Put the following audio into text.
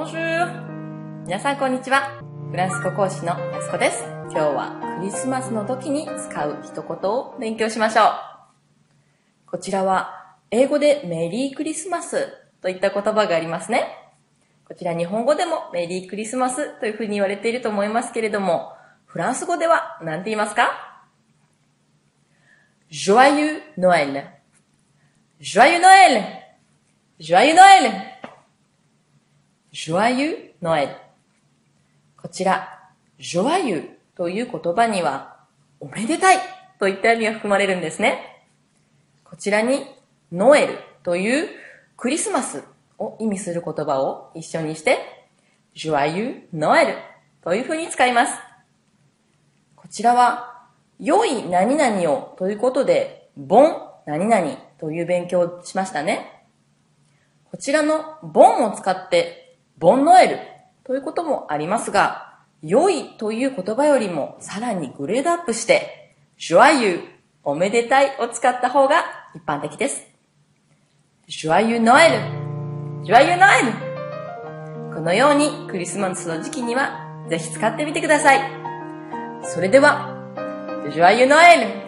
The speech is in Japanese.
Bonjour! 皆さんこんにちは。フランス語講師のやすこです。今日はクリスマスの時に使う一言を勉強しましょう。こちらは英語でメリークリスマスといった言葉がありますね。こちら日本語でもメリークリスマスというふうに言われていると思いますけれども、フランス語では何て言いますか？ Joyeux Noël! Joyeux Noël! Joyeux Noël! Joyeux Noël. こちら、joyeux という言葉には、おめでたいといった意味が含まれるんですね。こちらに、ノエルというクリスマスを意味する言葉を一緒にして、joyeux Noël というふうに使います。こちらは、良い何々をということで、bon何々という勉強をしましたね。こちらのbonを使って、ボンノエルということもありますが、良いという言葉よりもさらにグレードアップして、joyeux、おめでたいを使った方が一般的です。joyeux Noël、joyeux Noël。このようにクリスマスの時期にはぜひ使ってみてください。それでは、joyeux Noël。